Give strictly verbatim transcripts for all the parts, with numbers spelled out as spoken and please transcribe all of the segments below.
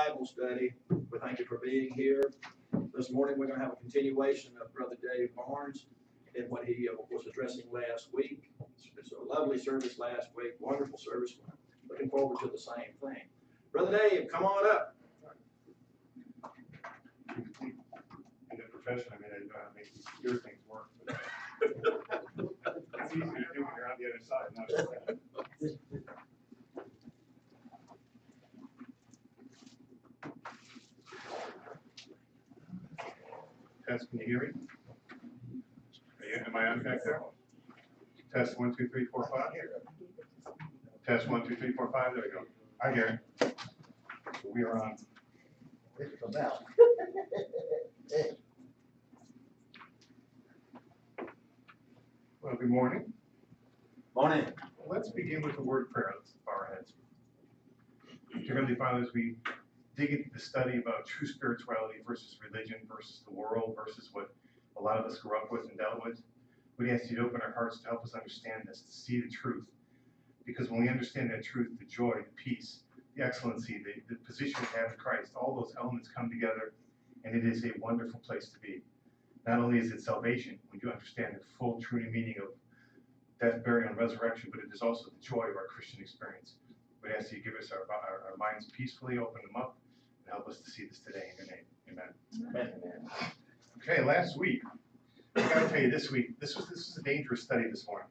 Bible study. We thank you for being here. This morning we're going to have a continuation of Brother Dave Barnes in what he was addressing last week. It's a lovely service last week, wonderful service. Looking forward to the same thing. Brother Dave, come on up. In the profession, I mean, I know how to make these ear things work. But it's easy to do when you're on the other side, not just that. Test, can you hear me? Are you, am I on back there? Test one, two, three, four, five. Test one, two, three, four, five. There we go. I hear it. So we are on. This is about. Well, good morning. Morning. Let's begin with the word prayer. Let's bow our heads. Dear Heavenly Father, as we dig into the study about true spirituality versus religion versus the world versus what a lot of us grew up with and dealt with, we ask you to open our hearts to help us understand this, to see the truth. Because when we understand that truth, the joy, the peace, the excellency, the, the position we have in Christ, all those elements come together, and it is a wonderful place to be. Not only is it salvation, when you understand the full, true meaning of death, burial, and resurrection, but it is also the joy of our Christian experience. We ask you to give us our, our, our minds peacefully, open them up, and help us to see this today in your name. Amen. Amen. Okay, last week, I gotta tell you, this week, this was this was a dangerous study this morning.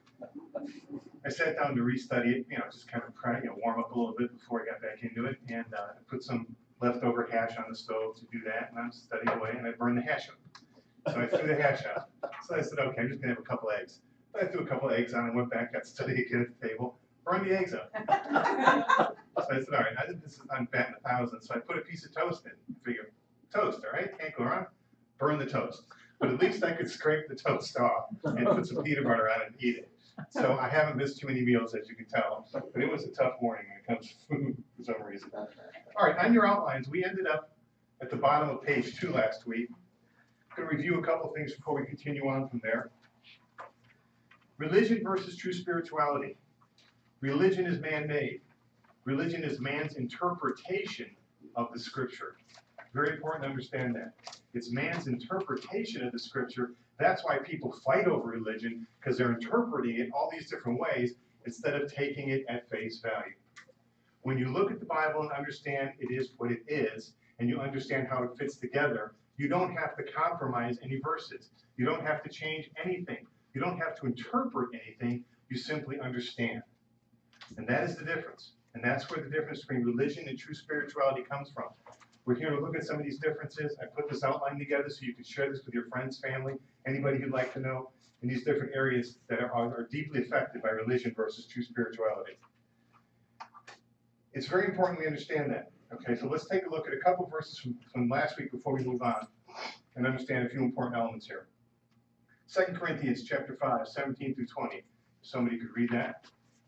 I sat down to restudy it, you know, just kind of try, you know, warm up a little bit before I got back into it, and uh, I put some leftover hash on the stove to do that, and I'm studying away, and I burned the hash up. So I threw the hash out. So I said, okay, I'm just gonna have a couple eggs. So I threw a couple of eggs on and went back, got studying again at the table, burned the eggs up. So I said, all right, I, this is, I'm batting a thousand, so I put a piece of toast in. Figure, toast, all right, can't go wrong. Burn the toast. But at least I could scrape the toast off and put some peanut butter on it and eat it. So I haven't missed too many meals, as you can tell, but it was a tough morning when it comes to food for some reason. All right, on your outlines, we ended up at the bottom of page two last week. I'm going to review a couple of things before we continue on from there. Religion versus true spirituality. Religion is man-made. Religion is man's interpretation of the scripture. Very important to understand that. It's man's interpretation of the scripture. That's why people fight over religion, because they're interpreting it all these different ways instead of taking it at face value. When you look at the Bible and understand it is what it is, and you understand how it fits together, you don't have to compromise any verses. You don't have to change anything. You don't have to interpret anything. You simply understand. And that is the difference. And that's where the difference between religion and true spirituality comes from. We're here to look at some of these differences. I put this outline together so you can share this with your friends, family, anybody you'd like to know in these different areas that are, are deeply affected by religion versus true spirituality. It's very important we understand that. Okay, so let's take a look at a couple verses from, from last week before we move on and understand a few important elements here. Second Corinthians chapter five, seventeen through twenty. If somebody could read that.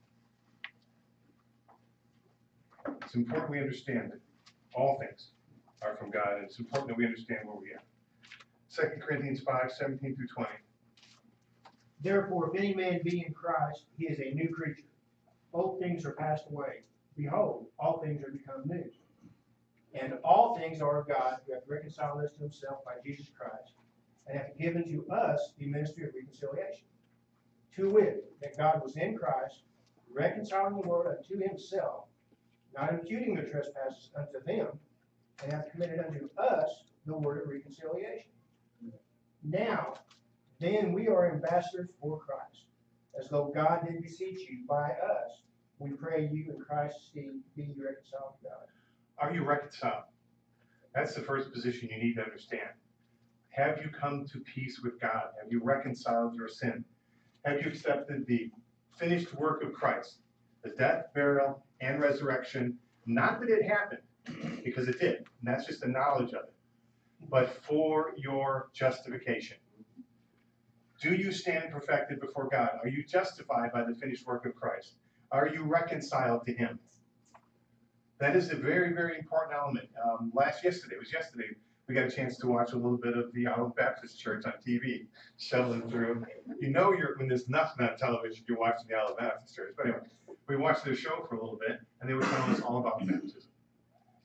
It's important we understand that all things are from God, and it's important that we understand where we are. Second Corinthians five, seventeen through twenty. Therefore, if any man be in Christ, he is a new creature. Old things are passed away. Behold, all things are become new. And all things are of God, who hath reconciled us to himself by Jesus Christ, and hath given to us the ministry of reconciliation. To wit, that God was in Christ, reconciling the world unto himself, not imputing their trespasses unto them, and hath committed unto us the word of reconciliation. Now, then we are ambassadors for Christ, as though God did beseech you by us. We pray you in Christ's stead be ye reconciled to God. Are you reconciled? That's the first position you need to understand. Have you come to peace with God? Have you reconciled your sin? Have you accepted the finished work of Christ, the death, burial, and resurrection? Not that it happened, because it did, and that's just a knowledge of it, but for your justification. Do you stand perfected before God? Are you justified by the finished work of Christ? Are you reconciled to him? That is a very, very important element. Um, last yesterday, it was yesterday, we got a chance to watch a little bit of the Olive Baptist Church on T V, shoveling through. You know, you're when there's nothing on television, you're watching the Olive Baptist Church. But anyway, we watched their show for a little bit, and they were telling us all about baptism.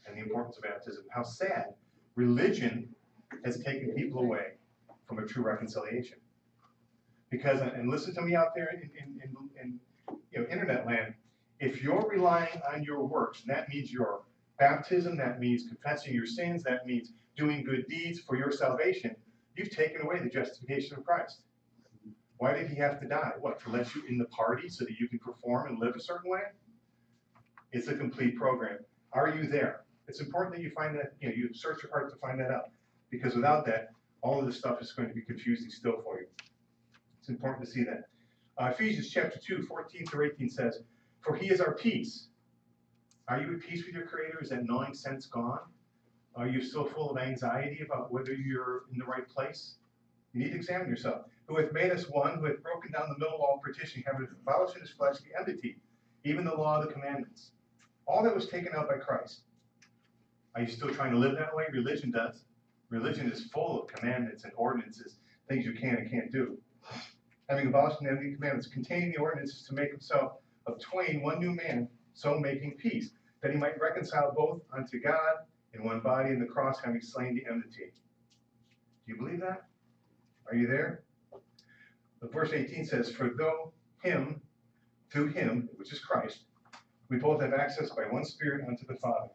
and the importance of baptism. How sad religion has taken people away from a true reconciliation. Because, and listen to me out there in, in, in, in you know, internet land, if you're relying on your works, and that means your baptism, that means confessing your sins, that means doing good deeds for your salvation, you've taken away the justification of Christ. Why did he have to die? What, to let you in the party so that you can perform and live a certain way? It's a complete program. Are you there? It's important that you find that, you know, you search your heart to find that out. Because without that, all of this stuff is going to be confusing still for you. It's important to see that. Uh, Ephesians chapter two, fourteen through eighteen says, "For he is our peace." Are you at peace with your Creator? Is that gnawing sense gone? Are you still full of anxiety about whether you're in the right place? You need to examine yourself. Who hath made us one, who hath broken down the middle wall of partition, having abolished in his flesh the enmity, even the law of the commandments. All that was taken out by Christ. Are you still trying to live that way? Religion does. Religion is full of commandments and ordinances, things you can and can't do. Having abolished the enmity commandments, containing the ordinances to make himself of twain one new man, so making peace, that he might reconcile both unto God in one body in the cross, having slain the enmity. Do you believe that? Are you there? The verse eighteen says, "For though him, through him, which is Christ, we both have access by one Spirit unto the Father."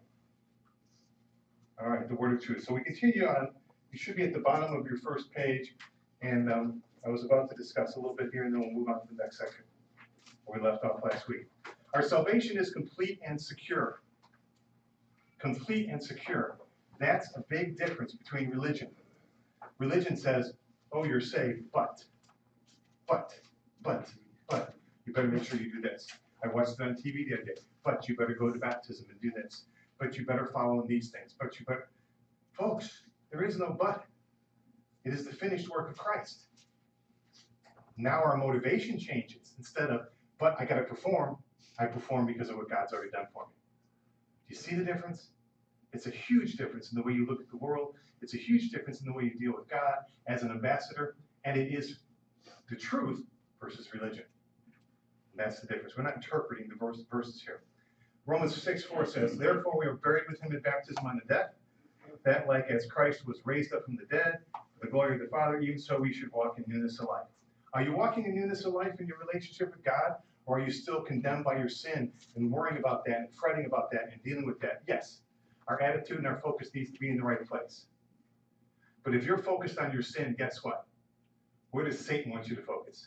All right, the word of truth. So we continue on. You should be at the bottom of your first page, and um, I was about to discuss a little bit here, and then we'll move on to the next section where we left off last week. Our salvation is complete and secure. Complete and secure. That's a big difference between religion. Religion says, "Oh, you're saved, but, but, but, but, you better make sure you do this. I watched it on T V the other day. But you better go to baptism and do this. But you better follow in these things. But you better," folks, there is no but. It is the finished work of Christ. Now our motivation changes. Instead of, but I got to perform, I perform because of what God's already done for me. Do you see the difference? It's a huge difference in the way you look at the world. It's a huge difference in the way you deal with God as an ambassador. And it is the truth versus religion. That's the difference. We're not interpreting the verse, verses here. Romans six four says, "Therefore we are buried with him in baptism unto death, that like as Christ was raised up from the dead, for the glory of the Father, even so we should walk in newness of life." Are you walking in newness of life in your relationship with God? Or are you still condemned by your sin and worrying about that and fretting about that and dealing with that? Yes, our attitude and our focus needs to be in the right place. But if you're focused on your sin, guess what? Where does Satan want you to focus?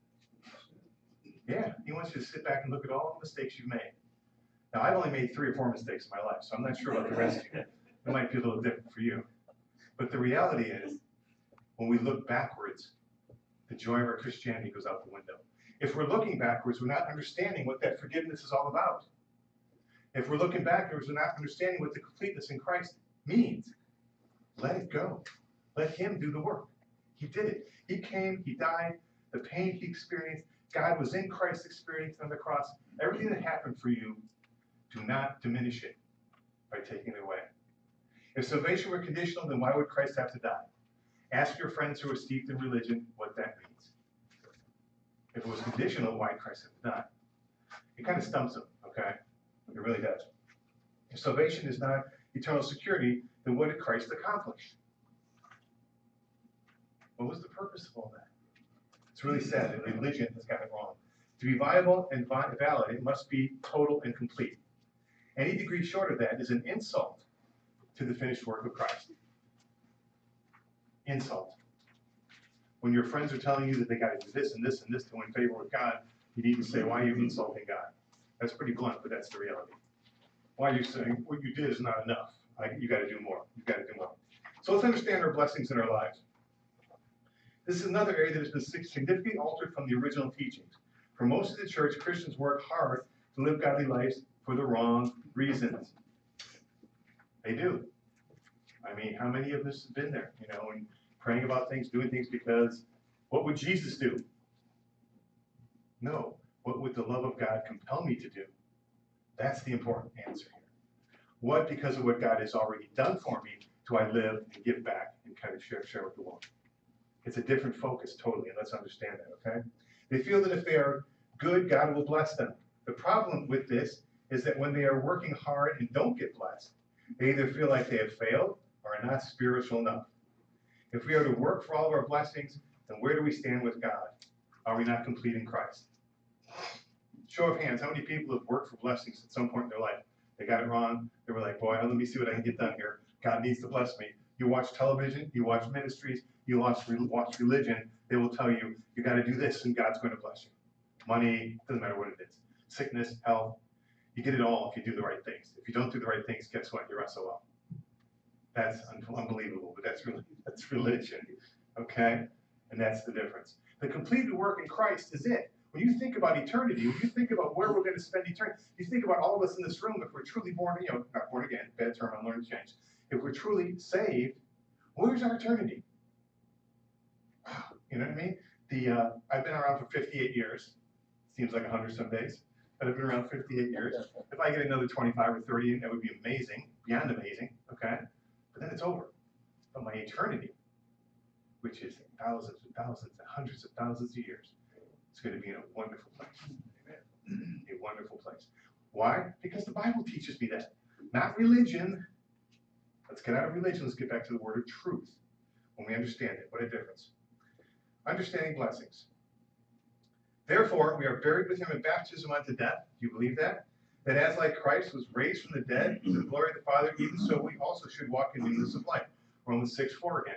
Yeah, he wants you to sit back and look at all the mistakes you've made. Now, I've only made three or four mistakes in my life, so I'm not sure about the rest of you. It might be a little different for you. But the reality is, when we look backwards, the joy of our Christianity goes out the window. If we're looking backwards, we're not understanding what that forgiveness is all about. If we're looking backwards, we're not understanding what the completeness in Christ means. Let it go. Let him do the work. He did it. He came, he died, the pain he experienced, God was in Christ's experience on the cross. Everything that happened for you, do not diminish it by taking it away. If salvation were conditional, then why would Christ have to die? Ask your friends who are steeped in religion what that means. If it was conditional, why did Christ have to die? It kind of stumps them, okay? It really does. If salvation is not eternal security, then what did Christ accomplish? What was the purpose of all that? It's really sad that religion has got it wrong. To be viable and valid, it must be total and complete. Any degree short of that is an insult to the finished work of Christ. Insult. When your friends are telling you that they got to do this and this and this to win favor with God, you need to say, why are you insulting God? That's pretty blunt, but that's the reality. Why are you saying what you did is not enough? I, you got to do more. You got to do more. So let's understand our blessings in our lives. This is another area that has been significantly altered from the original teachings. For most of the church, Christians work hard to live godly lives for the wrong reasons. They do. I mean, how many of us have been there, you know, and praying about things, doing things because what would Jesus do? No. What would the love of God compel me to do? That's the important answer here. What, because of what God has already done for me, do I live and give back and kind of share, share with the world? It's a different focus totally, and let's understand that, okay? They feel that if they are good, God will bless them. The problem with this is that when they are working hard and don't get blessed, They either feel like they have failed or are not spiritual enough. If we are to work for all of our blessings, then where do we stand with God? Are we not complete in Christ? Show of hands, how many people have worked for blessings at some point in their life? They got it wrong. They were like, boy, let me see what I can get done here. God needs to bless me. You watch television, you watch ministries, you watch, watch religion, they will tell you, you got to do this and God's going to bless you. Money, doesn't matter what it is. Sickness, health, you get it all if you do the right things. If you don't do the right things, guess what? You're S O L. That's un unbelievable, but that's really, that's religion, okay? And that's the difference. The completed work in Christ is it. When you think about eternity, when you think about where we're going to spend eternity, you think about all of us in this room, if we're truly born, you know, not born again, bad term, I learned to change. If we're truly saved, where's our eternity? You know what I mean? The uh, I've been around for fifty-eight years. Seems like a hundred some days, but I've been around fifty-eight years. If I get another twenty-five or thirty, that would be amazing, beyond amazing, okay? But then it's over. But my eternity, which is thousands and thousands and hundreds of thousands of years, it's going to be in a wonderful place. A wonderful place. Why? Because the Bible teaches me that. Not religion. Let's get out of religion. Let's get back to the word of truth. When we understand it, what a difference. Understanding blessings. Therefore, we are buried with him in baptism unto death. Do you believe that? That as like Christ was raised from the dead to the glory of the Father, even so we also should walk in newness of life. Romans six four again.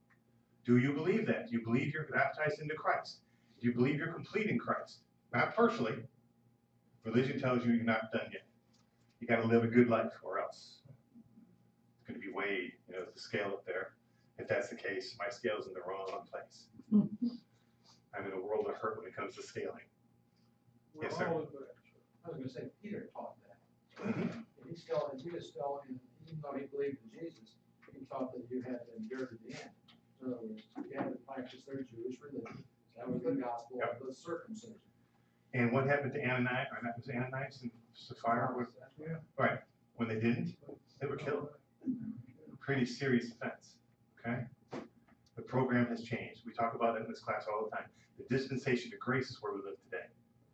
Do you believe that? Do you believe you're baptized into Christ? Do you believe you're complete in Christ? Not partially. Religion tells you you're not done yet. You got to live a good life, or else it's going to be weighed. You know, the scale up there. If that's the case, my scale's in the wrong place. I'm in a world of hurt when it comes to scaling. We're Yes, sir. all in the- I was gonna say, Peter taught that. And he still, and he was still, in- even though he believed in Jesus, he taught that you had to endure to the end. In other words, you had to practice their Jewish religion. That was the gospel of the circumcision. And what happened to Ananias, or that was Ananias and Sapphira? Was, Yeah. right. When they didn't, they were killed. Pretty serious offense. Okay? The program has changed. We talk about it in this class all the time. The dispensation of grace is where we live today,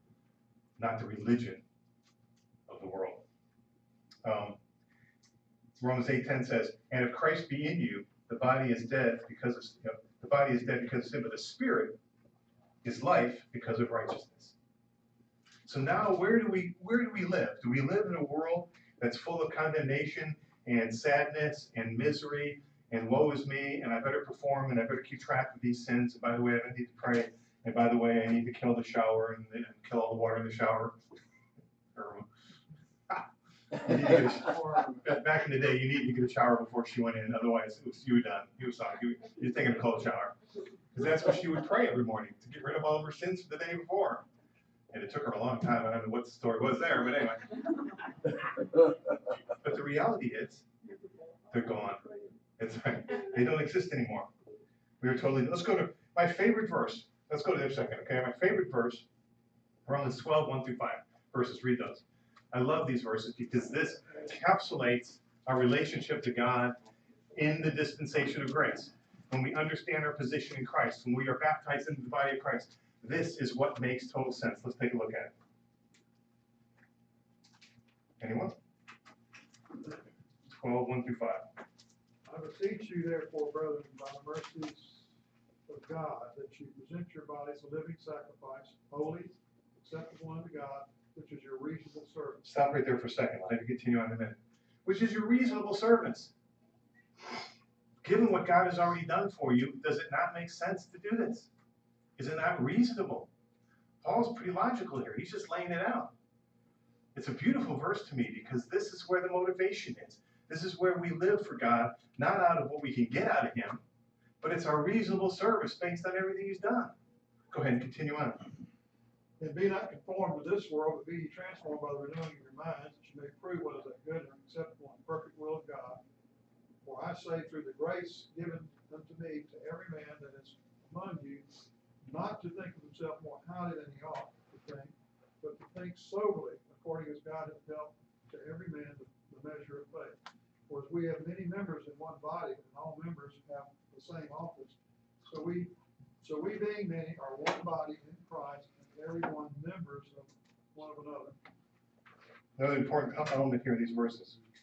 not the religion of the world. Um, Romans eight ten says, and if Christ be in you, the body is dead because of, you know, the body is dead because of sin, but the spirit is life because of righteousness. So now where do we where do we live? Do we live in a world that's full of condemnation and sadness and misery and woe is me, and I better perform, and I better keep track of these sins, and by the way, I need to pray, and by the way, I need to kill the shower and, and kill all the water in the shower? Or, you need to get a sh- back in the day, you needed to get a shower before she went in, otherwise it was, you were done. You were sorry. You, you're taking a cold shower. Because that's what she would pray every morning, to get rid of all of her sins for the day before. And it took her a long time. I don't know what the story was there, but anyway. But the reality is, they're gone. It's right. They don't exist anymore. We are totally, let's go to my favorite verse. Let's go to there a second, okay? My favorite verse, Romans twelve, one through five verses. Read those. I love these verses because this encapsulates our relationship to God in the dispensation of grace. When we understand our position in Christ, when we are baptized into the body of Christ, this is what makes total sense. Let's take a look at it. Anyone? twelve, one through five. I beseech you therefore, brethren, by the mercies of God, that you present your bodies a living sacrifice, holy, acceptable unto God, which is your reasonable service. Stop right there for a second. I'll have you continue on in a minute. Which is your reasonable service. Given what God has already done for you, does it not make sense to do this? Is it not reasonable? Paul's pretty logical here. He's just laying it out. It's a beautiful verse to me because this is where the motivation is. This is where we live for God, not out of what we can get out of him, but it's our reasonable service based on everything he's done. Go ahead and continue on. And be not conformed to this world, but be ye transformed by the renewing of your minds, that you may prove what is that good and acceptable and perfect will of God. For I say, through the grace given unto me, to every man that is among you, not to think of himself more highly than he ought to think, but to think soberly, according as God has dealt to every man the, the measure of faith. For as we have many members in one body, and all members have the same office, so we, so we being many are one body in Christ, and every one members of one of another. Another important element here in these verses.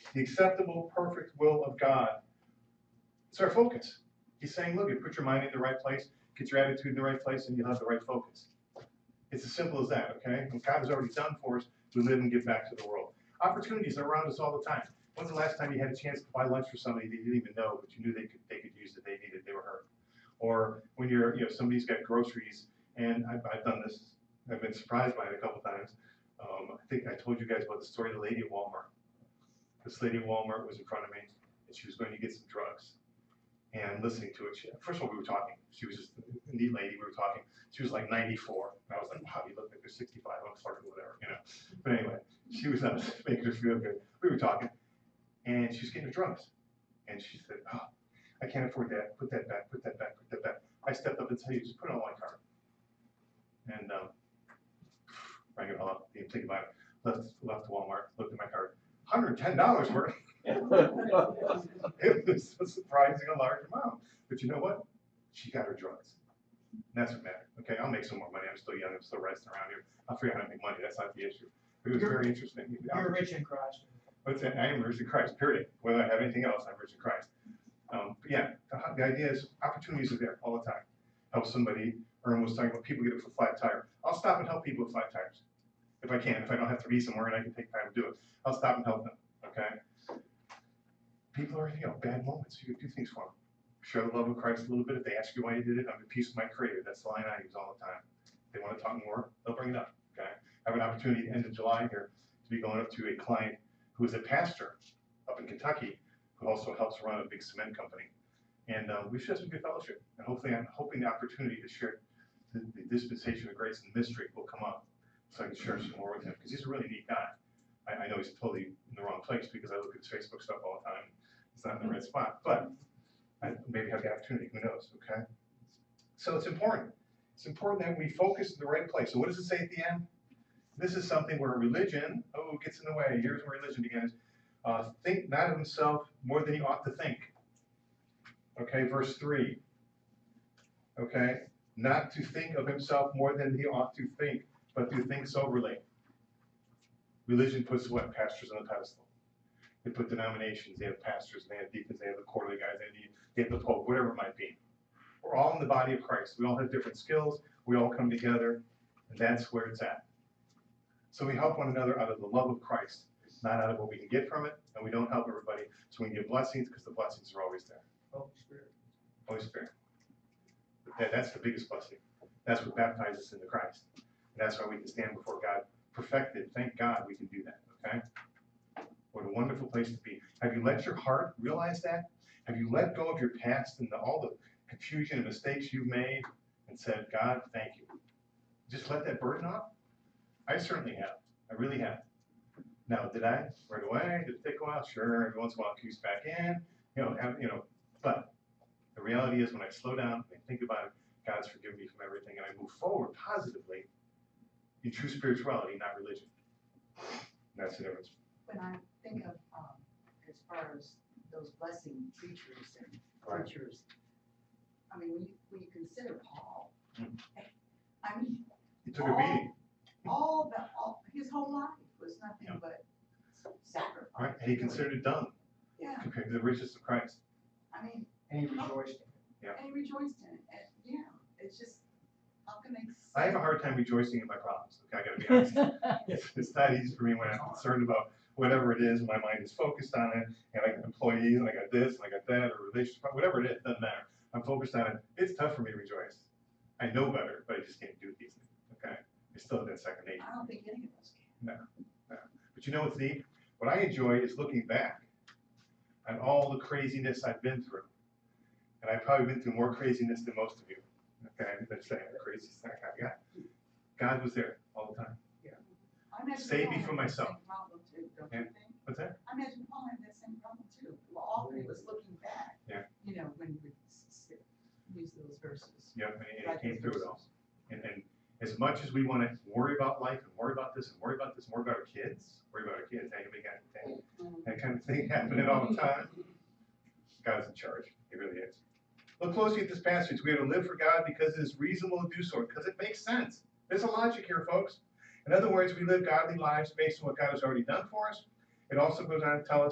The acceptable, perfect will of God. It's our focus. He's saying, look, you put your mind in the right place, get your attitude in the right place, and you'll have the right focus. It's as simple as that, okay? What God has already done for us, we live and give back to the world. Opportunities are around us all the time. When's the last time you had a chance to buy lunch for somebody that you didn't even know, but you knew they could they could use it, they needed, they were hurt? Or when you're, you know, somebody's got groceries, and I've, I've done this, I've been surprised by it a couple times. Um, I think I told you guys about the story of the lady at Walmart. This lady at Walmart was in front of me, and she was going to get some drugs. And listening to it, she, first of all, we were talking. She was just a neat lady, we were talking. She was like ninety-four. And I was like, wow, you look like you're sixty-five, I'm sorry, whatever, you know. But anyway, she was uh, making her feel good. We were talking, and she was getting her drugs. And she said, oh, I can't afford that. Put that back, put that back, put that back. I stepped up and said, hey, just put it on my card. And um, rang it all up, didn't think about it. Left, left Walmart, looked at my card. one hundred ten dollars worth. It was a surprising a large amount. But you know what? She got her drugs. And that's what mattered. Okay, I'll make some more money. I'm still young. I'm still resting around here. I'll figure out how to make money. That's not the issue. But it was very interesting. You're rich in Christ. What's that? I am rich in Christ, period. Whether I have anything else, I'm rich in Christ. Um, but yeah, the, the idea is opportunities are there all the time. Help somebody. Erwin was talking about people get a flat tire. I'll stop and help people with flat tires. If I can, if I don't have to be somewhere and I can take time to do it, I'll stop and help them, okay? People are, you know, bad moments. You can do things for them. Share the love of Christ a little bit. If they ask you why you did it, I'm at peace with my Creator. That's the line I use all the time. If they want to talk more, they'll bring it up, okay? I have an opportunity at the end of July here to be going up to a client who is a pastor up in Kentucky who also helps run a big cement company. And uh, we should have some good fellowship. And hopefully, I'm hoping the opportunity to share the, the dispensation of grace and mystery will come up so I can share some more with him, because he's a really neat guy. I, I know he's totally in the wrong place because I look at his Facebook stuff all the time. It's not in the right spot, but I maybe have the opportunity, who knows, okay? So it's important. It's important that we focus in the right place. So what does it say at the end? This is something where religion, oh, gets in the way. Here's where religion begins. Uh, think not of himself more than he ought to think. Okay, verse three. Okay, not to think of himself more than he ought to think, but to think soberly. Religion puts what? Pastors on the pedestal. They put denominations, they have pastors, they have deacons, they have the quarterly guys, they have, the, they have the Pope, whatever it might be. We're all in the body of Christ. We all have different skills, we all come together, and that's where it's at. So we help one another out of the love of Christ, not out of what we can get from it, and we don't help everybody so we can give blessings, because the blessings are always there. Holy Spirit. Holy Spirit. That, that's the biggest blessing. That's what baptizes us into Christ. And that's why we can stand before God perfected. Thank God we can do that, okay? What a wonderful place to be. Have you let your heart realize that? Have you let go of your past and the, all the confusion and mistakes you've made and said, God, thank you? Just let that burden off? I certainly have. I really have. Now, did I? Right away? Did it take a while? Sure. Every once in a while it creeps back in. You know, have, you know, but the reality is when I slow down and think about it, God's forgiven me from everything, and I move forward positively in true spirituality, not religion. And that's the difference. When I think of, um, as far as those blessing preachers and Right. preachers, I mean, when you, when you consider Paul, Mhm. I mean, He took a beating, all the, all, his whole life was nothing Yeah. but sacrifice. right? And he considered it done Yeah, compared to the riches of Christ. I mean, And he rejoiced in it. and he rejoiced in it, and, yeah, it's just, how can they? I have a hard time rejoicing in my problems. Okay, I gotta be honest. It's, it's not easy for me when I'm concerned about whatever it is, my mind is focused on it, and I got employees, and I got this, and I got that, or relationship, whatever it is, doesn't matter. I'm focused on it. It's tough for me to rejoice. I know better, but I just can't do it easily. Okay, I still have that second nature. I don't think any of us can. But you know what's neat? What I enjoy is looking back on all the craziness I've been through. And I've probably been through more craziness than most of you. Okay, that's saying the craziest thing I got. God was there all the time. I imagine Save me Paul from had that myself. same problem too, don't Yeah. you think? What's that? I imagine Paul had that same problem too. Well, all he was looking back. Yeah. You know, when we s- s- use those verses. Yep, and it Right, came those through it all. verses. And, and as much as we want to worry about life and worry about this and worry about this and worry about our kids, worry about our kids, hey, we got that, that kind of thing happening all the time. God's in charge. He really is. Look closely at this passage. We are to live for God because it is reasonable to do so, because it makes sense. There's a logic here, folks. In other words, we live godly lives based on what God has already done for us. It also goes on to tell us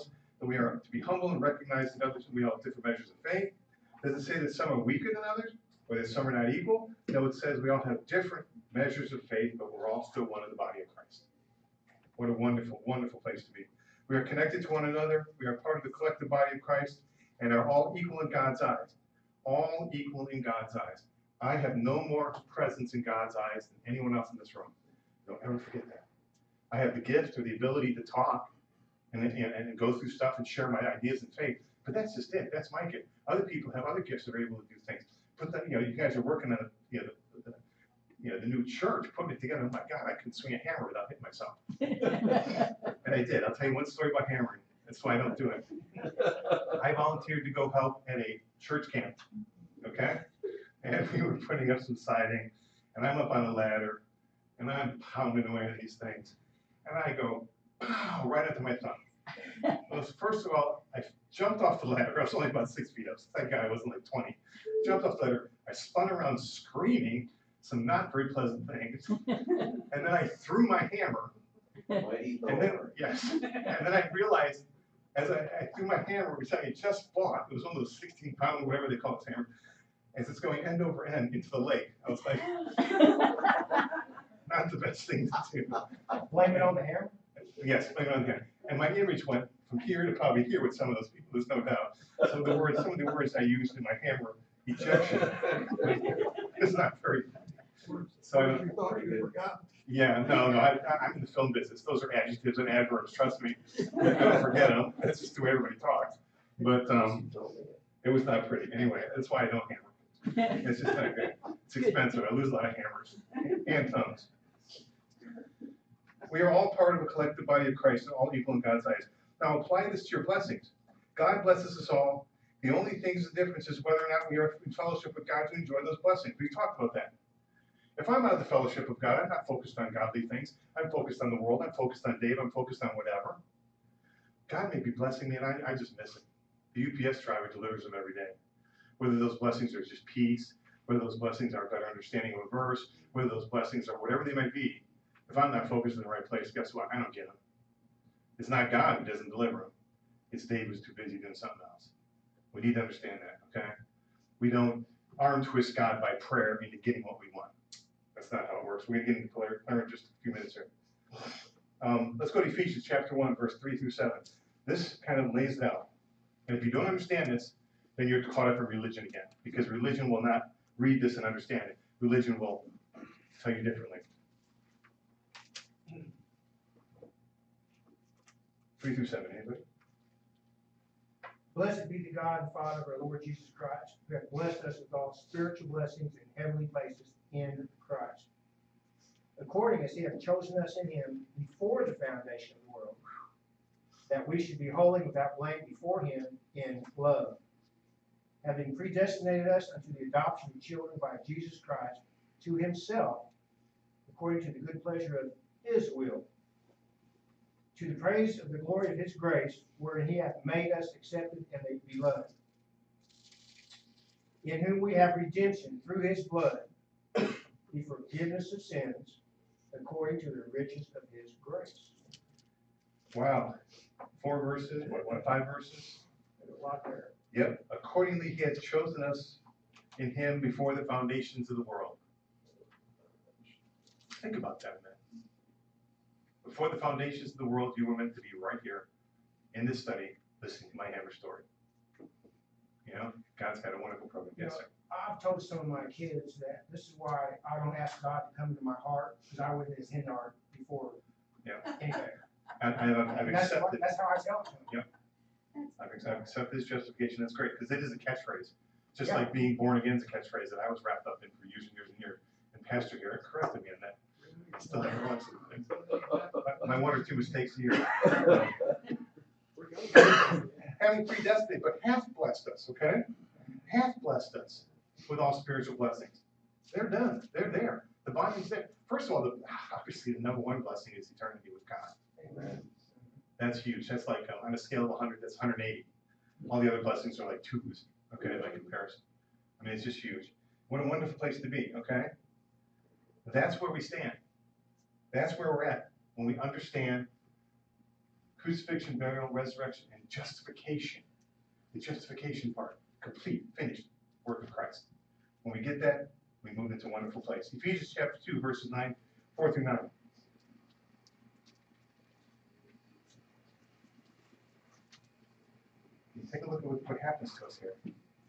that we are to be humble and recognize that others, we all have different measures of faith. Does it say that some are weaker than others, or that some are not equal? No, it says we all have different measures of faith, but we're all still one in the body of Christ. What a wonderful, wonderful place to be. We are connected to one another. We are part of the collective body of Christ and are all equal in God's eyes. All equal in God's eyes. I have no more presence in God's eyes than anyone else in this room. Don't ever forget that. I have the gift or the ability to talk and, and, and go through stuff and share my ideas and faith, but that's just it. That's my gift. Other people have other gifts that are able to do things. Put that, you know, you guys are working on a, you know, the, the, you know, the new church, putting it together. Oh my God, I couldn't swing a hammer without hitting myself. And I did. I'll tell you one story about hammering. That's why I don't do it. I volunteered to go help at a church camp, okay? And we were putting up some siding, and I'm up on a ladder, and I'm pounding away at these things. And I go, pow, right into my thumb. Well, first of all, I jumped off the ladder. I was only about six feet up, so thank God I wasn't like twenty. Jumped off the ladder. I spun around screaming some not very pleasant things. And then I threw my hammer. And then, yes, and then I realized as I, I threw my hammer, which I had just bought, it was one of those sixteen pound, whatever they call this hammer, as it's going end over end into the lake. I was like, not the best thing to do. Blame it on the hammer? Yes, blame it on the hammer. And my image went from here to probably here with some of those people, there's no doubt. So the words, some of the words I used in my hammer ejection is not very, so I don't. You thought you forgot. Yeah, no, no, I, I'm in the film business. Those are adjectives and adverbs, trust me. I don't forget them. That's just the way everybody talks. But um, it was not pretty. Anyway, that's why I don't hammer. It's just not good. It's expensive. I lose a lot of hammers and thumbs. We are all part of a collective body of Christ, all equal in God's eyes. Now apply this to your blessings. God blesses us all. The only thing is the difference is whether or not we are in fellowship with God to enjoy those blessings. We've talked about that. If I'm out of the fellowship of God, I'm not focused on godly things. I'm focused on the world. I'm focused on Dave. I'm focused on whatever. God may be blessing me, and I, I just miss it. The U P S driver delivers them every day. Whether those blessings are just peace, whether those blessings are a better understanding of a verse, whether those blessings are whatever they might be, if I'm not focused in the right place, guess what? I don't get them. It's not God who doesn't deliver them. It's Dave who's too busy doing something else. We need to understand that, okay? We don't arm twist God by prayer into getting what we want. That's not how it works. We're going to get into prayer in just a few minutes here. Um, let's go to Ephesians chapter one, verse three through seven. This kind of lays it out. And if you don't understand this, then you're caught up in religion again, because religion will not read this and understand it. Religion will tell you differently. Three through seven, anybody? Blessed be the God and Father of our Lord Jesus Christ, who hath blessed us with all spiritual blessings in heavenly places in Christ, according as he hath chosen us in him before the foundation of the world, that we should be holy without blame before him in love, having predestinated us unto the adoption of children by Jesus Christ to himself, according to the good pleasure of his will, to the praise of the glory of his grace, wherein he hath made us accepted in the beloved, in whom we have redemption through his blood, the forgiveness of sins, according to the riches of his grace. Wow. Four verses, what, what, five verses? There's a lot there. Yep. Accordingly, he has chosen us in him before the foundations of the world. Think about that, man. Before the foundations of the world, you were meant to be right here in this study, listening to my hammer story. You know, God's got a wonderful program. Yes, sir. I've told some of my kids that this is why I don't ask God to come into my heart, because I was in his hen yard before Yeah. anything. And I've, I've And that's, what- accepted. that's how I tell them. Yep. I've accepted, I've accepted his justification. That's great, because it is a catchphrase. Just Yeah. like being born again is a catchphrase that I was wrapped up in for years and years and years. And Pastor Garrett corrected me on that. Still haven't watched it. My one or two mistakes a year. Having predestined, but hath blessed us, okay? Hath blessed us with all spiritual blessings. They're done. They're there. The body's there. First of all, the, obviously the number one blessing is eternity with God. Amen. That's huge. That's like uh, on a scale of one hundred, that's one hundred eighty. All the other blessings are like twos, okay, by comparison. I mean, it's just huge. What a wonderful place to be, okay? That's where we stand. That's where we're at when we understand crucifixion, burial, resurrection, and justification. The justification part, complete, finished work of Christ. When we get that, we move into a wonderful place. Ephesians chapter two, verses nine, four through nine. Take a look at what, what happens to us here.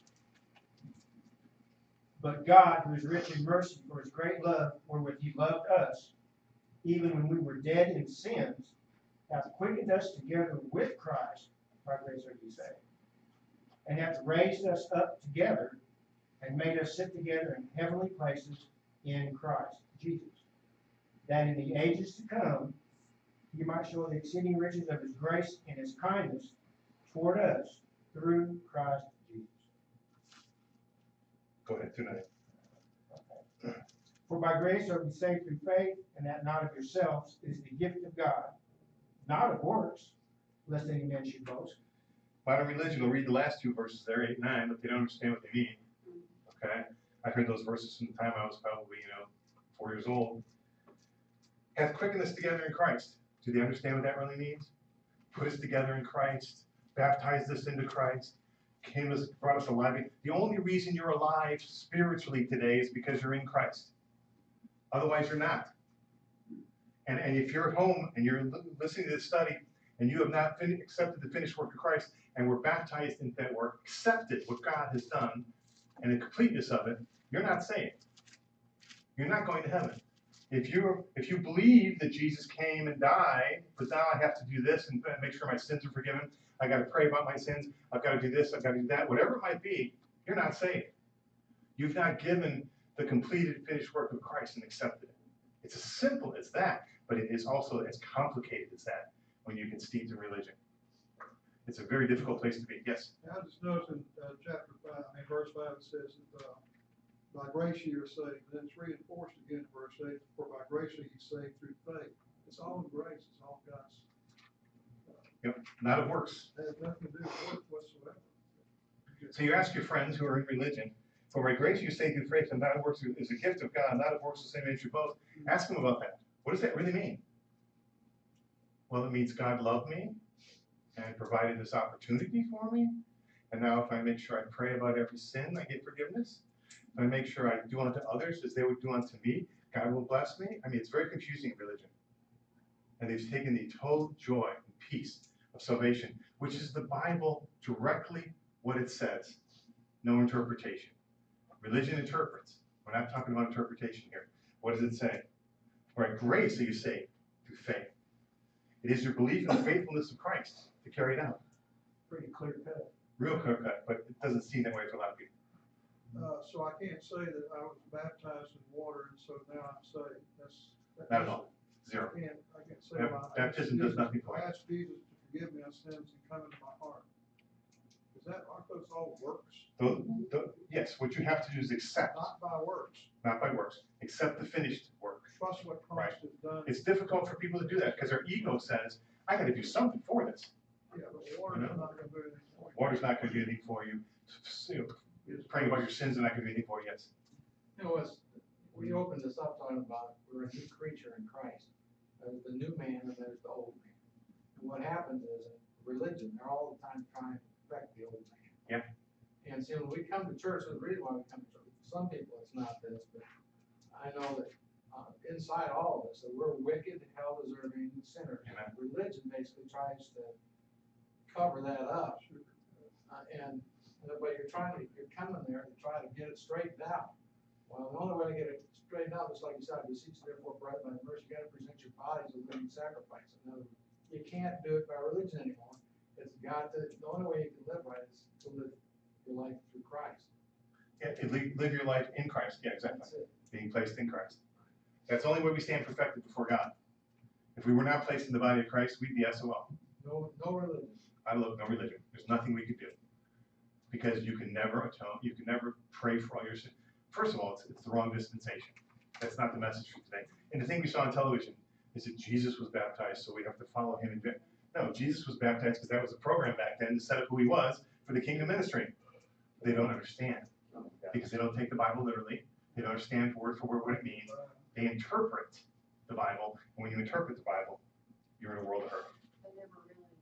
But God, who is rich in mercy for his great love wherewith he loved us, even when we were dead in sins, hath quickened us together with Christ, by grace are ye saved, and hath raised us up together, and made us sit together in heavenly places in Christ Jesus, that in the ages to come he might show the exceeding riches of his grace and his kindness toward us through Christ Jesus. Go ahead, tonight. For by grace are we saved through faith, and that not of yourselves, it is the gift of God, not of works, lest any man should boast. Modern religion will read the last two verses there, eight and nine, but they don't understand what they mean. Okay? I heard those verses from the time I was probably, you know, four years old. Hath quickened us together in Christ. Do they understand what that really means? Put us together in Christ, baptized us into Christ, came us, brought us alive. The only reason you're alive spiritually today is because you're in Christ. Otherwise, you're not. And, and if you're at home and you're listening to this study and you have not fin- accepted the finished work of Christ and were baptized into that work, accepted what God has done and the completeness of it, you're not saved. You're not going to heaven. If you if you believe that Jesus came and died, but now I have to do this and make sure my sins are forgiven, I got to pray about my sins, I've got to do this, I've got to do that, whatever it might be, you're not saved. You've not given the completed, finished work of Christ and accepted it. It's as simple as that, but it is also as complicated as that when you get steeped in religion. It's a very difficult place to be. Yes? I just noticed in uh, chapter five, I mean, verse five, it says that, uh, by grace you are saved, and then it's reinforced again in verse eight, for by grace are you saved through faith. It's all in grace, it's all God's. Yep. Not of works. It has nothing to do with work whatsoever. So you ask your friends who are in religion, for by grace you say through faith, and not of works is a gift of God, not of works the same nature both. Ask them about that. What does that really mean? Well, it means God loved me and provided this opportunity for me. And now if I make sure I pray about every sin, I get forgiveness. If I make sure I do unto others as they would do unto me, God will bless me. I mean, it's very confusing in religion. And they've taken the total joy and peace of salvation, which is the Bible directly what it says. No interpretation. Religion interprets. We're not talking about interpretation here. What does it say? By grace are you saved through faith. It is your belief in the faithfulness of Christ to carry it out. Pretty clear cut. Real clear cut, but it doesn't seem that way for a lot of people. Uh, so I can't say that I was baptized in water and so now I'm saved. That's. that- Not at all. Zero. I can't, I can't say. Yep, well, I asked baptism does Jesus- nothing for I you. asked Jesus to forgive me of sins and come into my heart. Is that, aren't those all works? The, the, yes, what you have to do is accept, Not by works. not by works, accept the finished work. Trust what Christ has done. It's difficult for people to do that because their ego says, I got to do something for this. Yeah, but water's You know? not gonna do anything for you. Water's not going to do anything for you. You know, It's praying about your sins is not going to do anything for you. Yes. You know, as we opened this up talking about we're a new creature in Christ. There's the new man and there's the old man. And what happens is in religion, they're all the time trying to perfect the old man. Yeah. And see, when we come to church, the reason why we come to church, for some people it's not this, but I know that uh, inside all of us, that we're wicked, hell-deserving sinners. Amen. Religion basically tries to cover that up. Uh, and, but you're trying to, you're coming there to try to get it straightened out. Well, the only way to get it straightened out is like you said, beseech therefore, brethren, by the mercy, you gotta present your bodies a living sacrifice. In other words, you can't do it by religion anymore. It's got to, the only way you can live right is to live your life through Christ. Yeah, to live, live your life in Christ. Yeah, exactly. That's it. Being placed in Christ. That's the only way we stand perfected before God. If we were not placed in the body of Christ, we'd be S O L. No, no religion. I love no religion. There's nothing we could do. Because you can never atone, you can never pray for all your sins. First of all, it's, it's the wrong dispensation. That's not the message for today. And the thing we saw on television is that Jesus was baptized, so we have to follow him. And no, Jesus was baptized because that was a program back then to set up who he was for the kingdom ministry. They don't understand because they don't take the Bible literally. They don't understand word for word what it means. They interpret the Bible, and when you interpret the Bible, you're in a world of hurt. They never really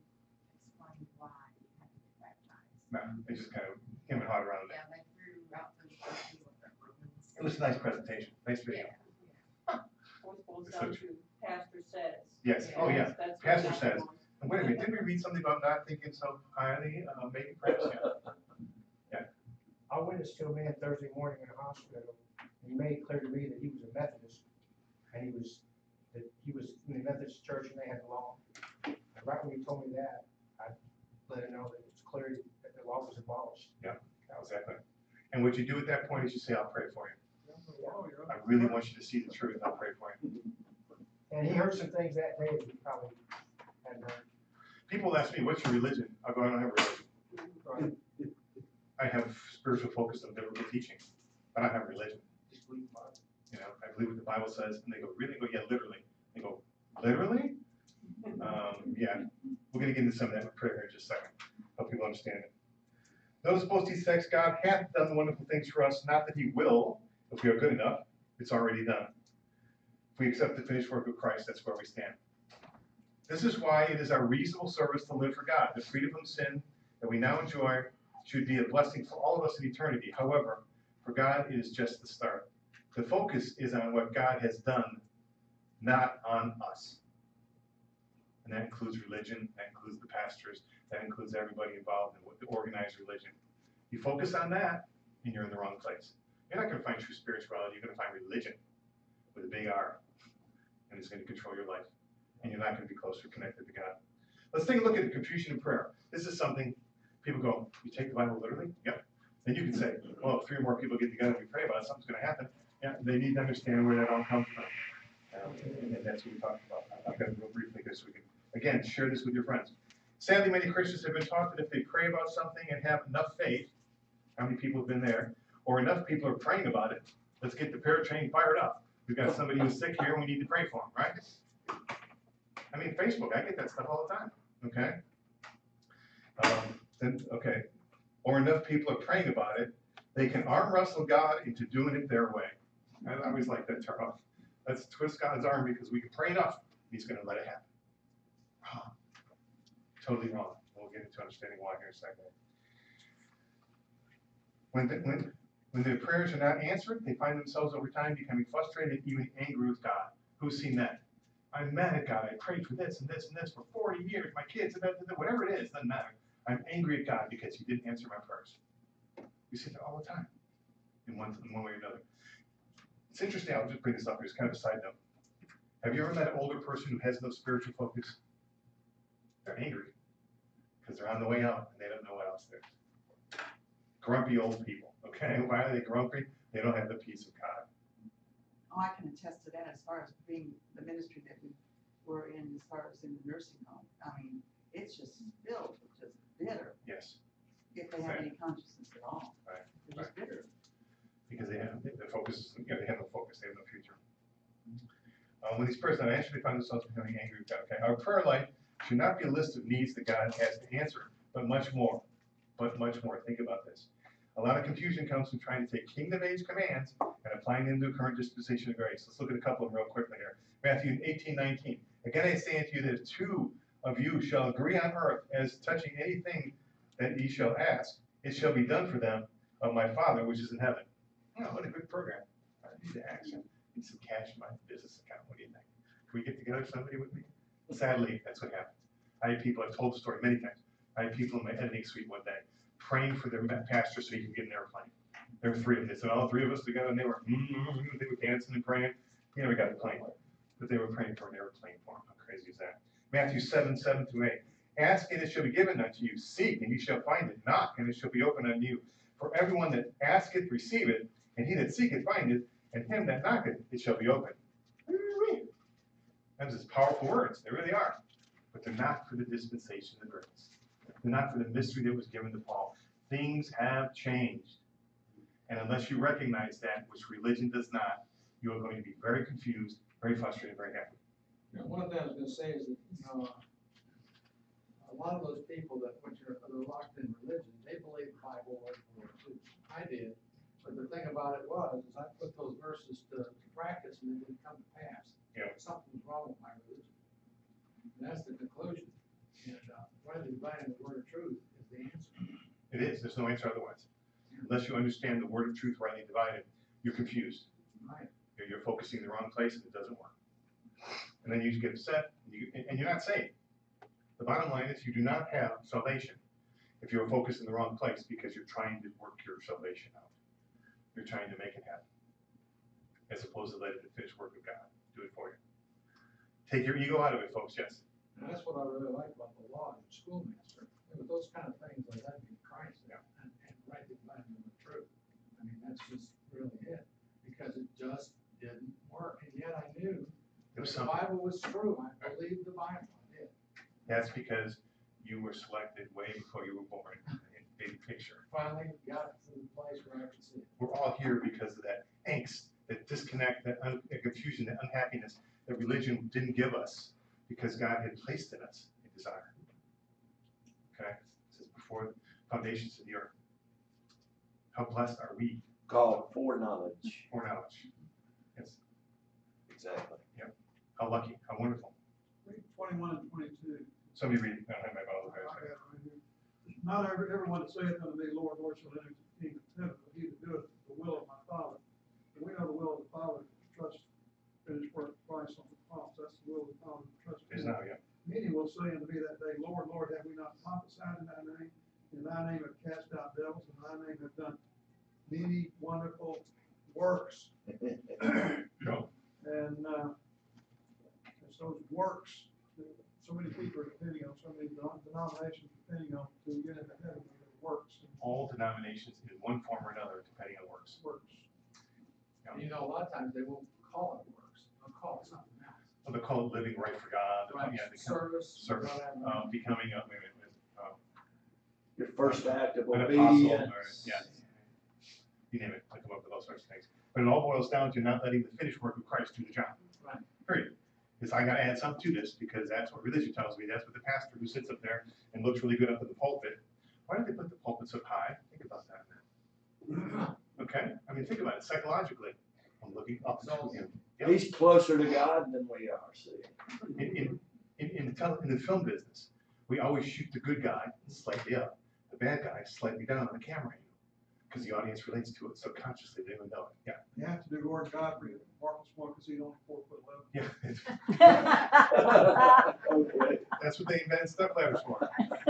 No, they just kind of him and hawed around it. Yeah, they threw out those verses with the Romans. It was a nice presentation, nice video. Fourth boils So down true. to pastor says. Yes, oh yeah, That's- that's what pastor that says. was. And wait a minute, didn't we read something about not thinking so highly, uh, maybe perhaps, yeah. I witnessed to a man Thursday morning in a hospital, and he made it clear to me that he was a Methodist, and he was, that he was in the Methodist church and they had the law. And right when he told me that, I let him know that it's clear that the law was abolished. Exactly. And what you do at that point is you say, I'll pray for you. Oh, you're I right. really want you to see the truth, I'll pray for you. And he heard some things that day that he probably hadn't heard. People ask me, what's your religion? I go, I don't have a religion. Right. I have spiritual focus on biblical teaching, but I don't have religion. Just believe the Bible. You know, I believe what the Bible says, and they go, really? I go, yeah, literally. They go, literally? Um, yeah, we're gonna get into some of that with prayer here in just a second, help people understand it. Those supposed to sex, God hath done wonderful things for us, not that he will, if we are good enough, it's already done. If we accept the finished work of Christ, that's where we stand. This is why it is our reasonable service to live for God. The freedom from sin that we now enjoy should be a blessing for all of us in eternity. However, for God, it is just the start. The focus is on what God has done, not on us. And that includes religion, that includes the pastors, that includes everybody involved in the organized religion. You focus on that, and you're in the wrong place. You're not going to find true spirituality, you're going to find religion with a big R, and it's going to control your life, and you're not going to be closer connected to God. Let's take a look at the confusion in prayer. This is something people go, you take the Bible literally? Yep. Then you can say, well, if three or more people get together and we pray about it, something's going to happen. Yeah, they need to understand where that all comes from. Um, and that's what we talked about. I've got to go briefly here so we can, again, share this with your friends. Sadly, many Christians have been taught that if they pray about something and have enough faith, how many people have been there, or enough people are praying about it, let's get the prayer chain fired up. We've got somebody who's sick here and we need to pray for him, right? I mean, Facebook, I get that stuff all the time, okay? Um, then, okay, or enough people are praying about it, they can arm wrestle God into doing it their way. I always like that term. Let's twist God's arm because we can pray enough, he's going to let it happen. Wrong. Totally wrong. We'll get into understanding why here in a second. When, the, when, when their prayers are not answered, they find themselves over time becoming frustrated, even angry with God. Who's seen that? I'm mad at God. I prayed for this and this and this for forty years. My kids, whatever it is, doesn't matter. I'm angry at God because he didn't answer my prayers. We see that all the time, in one, in one way or another. It's interesting, I'll just bring this up here, it's kind of a side note. Have you ever met an older person who has no spiritual focus? They're angry, because they're on the way out and they don't know what else there is. Grumpy old people, okay? Why are they grumpy? They don't have the peace of God. Oh, I can attest to that as far as being the ministry that we were in, as far as in the nursing home. I mean, it's just filled with just bitter, Yes, if they have any consciousness at all. Right, They're just bitter. because they have, their focus, you know, they have no focus, they have no future. Uh, when these prayers are not answered, they find themselves becoming angry with God, okay? Our prayer life should not be a list of needs that God has to answer, but much more, but much more. Think about this. A lot of confusion comes from trying to take kingdom age commands and applying them to a current dispensation of grace. Let's look at a couple of them real quickly here. Matthew eighteen nineteen. Again, I say unto you that if two of you shall agree on earth as touching anything that ye shall ask, it shall be done for them of my Father which is in heaven. Oh, what a good program. I need to ask you. Need some cash in my business account. What do you think? Can we get together, somebody with me? Sadly, that's what happens. I had people, I've told the story many times. I had people in my editing suite one day praying for their pastor so he could get an airplane. There were three of them. They said, all three of us together, and they were, mm-hmm, they were dancing and praying. He never got a plane, but they were praying for an airplane for him. How crazy is that? Matthew seven, seven through eight. Ask and it shall be given unto you. Seek and you shall find it. Knock and it shall be opened unto you. For everyone that asketh, receiveth, and he that seeketh, findeth, and him that knocketh, it shall be opened. Those are powerful words. They really are. But they're not for the dispensation of grace. They're not for the mystery that was given to Paul. Things have changed. And unless you recognize that, which religion does not, you are going to be very confused, very frustrated, very happy. You know, one of the things I was gonna say is that, you know, a lot of those people that, which are, that are locked in religion, they believe the Bible word for word too. I did, but the thing about it was, is I put those verses to, to practice and it didn't come to pass. Yeah. Something was wrong with my religion. And that's the conclusion. And, uh, rightly dividing the word of truth is the answer. It is, there's no answer otherwise. Unless you understand the word of truth rightly divided, you're confused. Right. You're, you're focusing in the wrong place and it doesn't work. And then you get upset, and, you, and you're not saved. The bottom line is you do not have salvation if you're focused in the wrong place because you're trying to work your salvation out. You're trying to make it happen. As opposed to letting the finished work of God do it for you. Take your ego out of it, folks, yes. And that's what I really like about the law and schoolmaster. With those kind of things, I like in Christ Yeah. and, and rightly dividing the truth. I mean, that's just really it, because it just didn't work. And yet I knew It was that the something. Bible was true. I believed the Bible. I did. That's because you were selected way before you were born in big picture. Finally got to the place where I could see it. We're all here because of that angst, that disconnect, that, un- that confusion, that unhappiness that religion didn't give us because God had placed in us a desire. Okay? It says before the foundations of the earth. How blessed are we Called foreknowledge. for knowledge? Yes. Exactly. How lucky, how wonderful. Read twenty-one and twenty-two. Somebody read it. I don't have my Bible I got right it right here. Not every, everyone that saith unto me, Lord, Lord, shall enter the kingdom of heaven, but he that doeth the will of my Father. And we know the will of the Father, is to trust finished work of Christ on the cross. That's the will of the Father, to trust there. Is him. now, yeah. Many will say unto me that day, Lord, Lord, have we not prophesied in thy name? In thy name have cast out devils, in thy name have done many wonderful works. No. And, uh, it's those works, that so many people are depending on, so many denom- denominations depending on to get into heaven, with their works and All denominations in one form or another, depending on works. works. And you know, a lot of times they won't call it works. They'll call it something else. Well, they call it living right for God. They call- Right, Yeah, they call it service, service, whatever. um, becoming a, wait a minute, um, Your first act of an apostle, obedience. or, yeah. You name it, I come up with all sorts of things. But it all boils down to not letting the finished work of Christ do the job. Right. Period. Because I gotta add something to this, because that's what religion tells me, that's what the pastor who sits up there and looks really good up in the pulpit. Why do they put the pulpits up high? Think about that, man. Okay, I mean, think about it psychologically. I'm looking up to him. Yeah. He's closer to God than we are, see. In, in, in, in the tele, in the film business, we always shoot the good guy slightly up, the bad guy slightly down on the camera, because the audience relates to it subconsciously, they don't know it. Yeah, You have to do Lord Godfrey, Marcus one, because he's only four foot eleven. yeah, it's, Okay. that's what they invented step ladders for.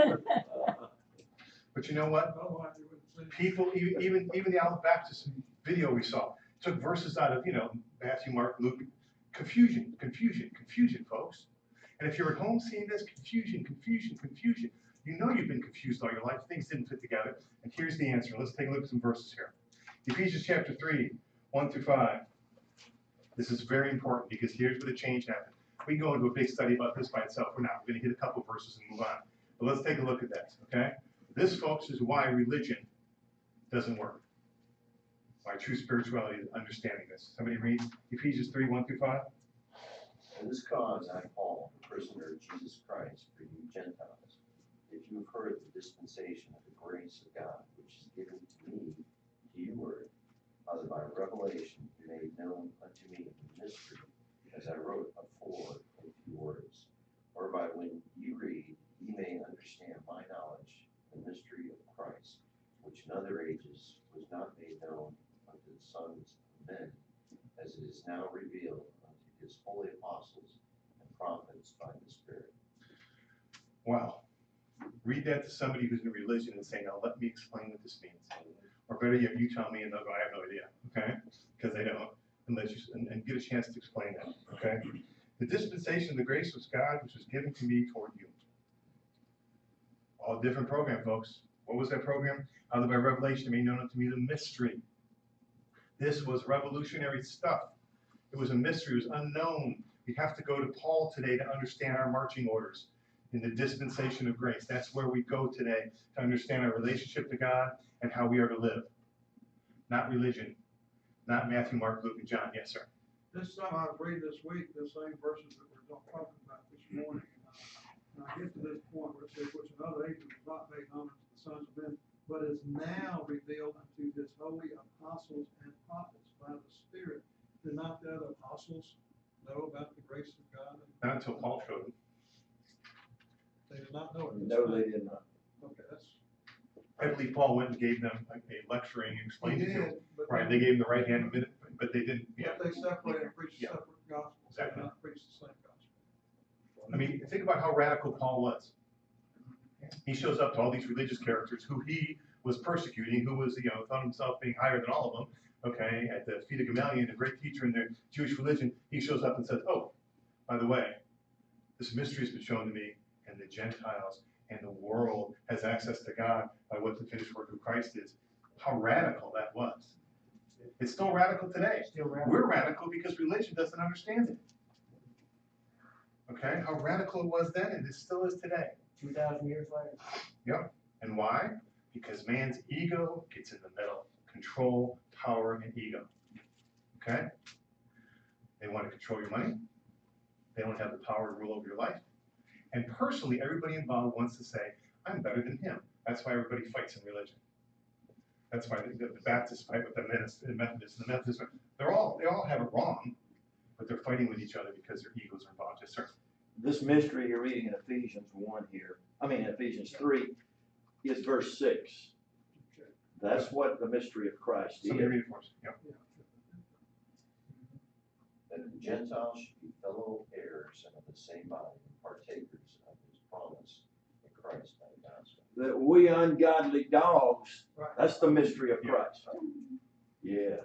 But you know what? Otherwise, you wouldn't see. People, even, even, even the Alabama Baptist video we saw, took verses out of, you know, Matthew, Mark, Luke, confusion, confusion, confusion, folks. And if you're at home seeing this, confusion, confusion, confusion, you know you've been confused all your life, things didn't fit together, and here's the answer. Let's take a look at some verses here. Ephesians chapter three, one through five. This is very important, because here's where the change happened. We can go into a big study about this by itself. We're not. We're gonna hit a couple verses and move on. But let's take a look at that, okay? This, folks, is why religion doesn't work. Why true spirituality is understanding this. Somebody read Ephesians three, one through five. For this cause I, Paul, a prisoner of Jesus Christ, for you Gentiles, if you have heard the dispensation of the grace of God, which is given to me, to you word, how that by revelation he made known unto me the mystery, as I wrote afore in few words, whereby when you read, ye may understand my knowledge, the mystery of Christ, which in other ages was not made known unto the sons of men, as it is now revealed unto his holy apostles and prophets by the Spirit. Wow. Read that to somebody who's in religion and say, now let me explain what this means. Or better yet, you tell me and they'll go, I have no idea, okay? Because they don't, unless you, and, and get a chance to explain that, okay? The dispensation of the grace of God, which was given to me toward you. All different program, folks. What was that program? How that by revelation made known unto me the mystery. This was revolutionary stuff. It was a mystery, it was unknown. We have to go to Paul today to understand our marching orders in the dispensation of grace. That's where we go today to understand our relationship to God and how we are to live. Not religion, not Matthew, Mark, Luke, and John. Yes, sir. This time I was reading this week, the same verses that we're talking about this morning. And I get to this point where it says, which in other ages was not made known unto the sons of men, but is now revealed unto his holy apostles and prophets by the Spirit. Did not the other apostles know about the grace of God? Not until Paul showed them. They did not know it. No, they did not. Okay, that's, I believe Paul went and gave them like a lecturing and He explained it to them. did, but Right, then- they gave them the right hand, but- but they didn't, yeah. But they separated and preached a Yeah. separate gospel, they did Exactly. not preach the same gospel. I mean, think about how radical Paul was. He shows up to all these religious characters who he was persecuting, who was, you know, thought himself being higher than all of them, okay, at the feet of Gamaliel, a great teacher in their Jewish religion. He shows up and says, oh, by the way, this mystery has been shown to me, and the Gentiles and the world has access to God by what the finished work of Christ is. How radical that was. It's still radical today. Still radical. We're radical because religion doesn't understand it. Okay, how radical it was then, and it still is today. Two thousand years later. Yep. And why? Because man's ego gets in the middle. Control, power, and ego. Okay? They want to control your money. They don't have the power to rule over your life. And personally, everybody involved wants to say, I'm better than him. That's why everybody fights in religion. That's why the, the Baptists fight with the Methodists, the Methodists, and the Methodists. They're all, they all have it wrong, but they're fighting with each other because their egos are involved. Yes, sir. This mystery you're reading in Ephesians one here, I mean, Ephesians three, is verse six. That's what the mystery of Christ is. Somebody read it for us. Yep. That the Gentiles should be fellow heirs and of the same body, and partakers of his promise in Christ by the gospel. That we ungodly dogs, Right. that's the mystery of Yeah. Christ. Yeah.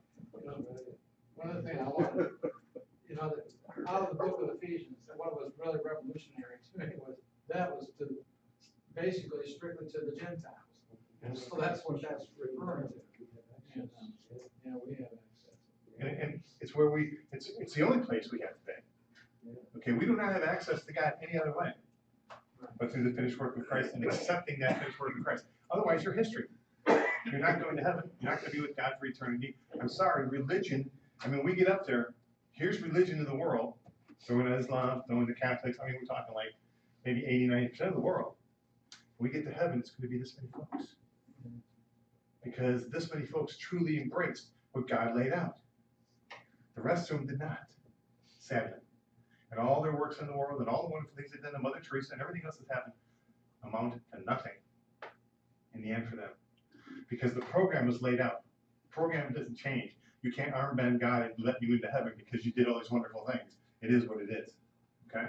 One other thing I wanted, you know, that out of the book of Ephesians, what was really revolutionary to me was, that was to, basically strictly to the Gentiles. So that's what that's referring to. And, um, yeah, we have access. And, and it's where we, it's, it's the only place we have today. Okay, we do not have access to God any other way, but through the finished work of Christ and accepting that finished work of Christ. Otherwise, you're history. You're not going to heaven. You're not going to be with God for eternity. I'm sorry, religion, I mean, we get up there, here's religion in the world, throwing Islam, throwing the Catholics, I mean, we're talking like maybe eighty, ninety percent of the world. When we get to heaven, it's going to be this many folks. Because this many folks truly embraced what God laid out. The rest of them did not, sadly. And all their works in the world and all the wonderful things they've done to Mother Teresa and everything else that's happened amounted to nothing in the end for them. Because the program was laid out. The program doesn't change. You can't armband God and let you into heaven because you did all these wonderful things. It is what it is, okay?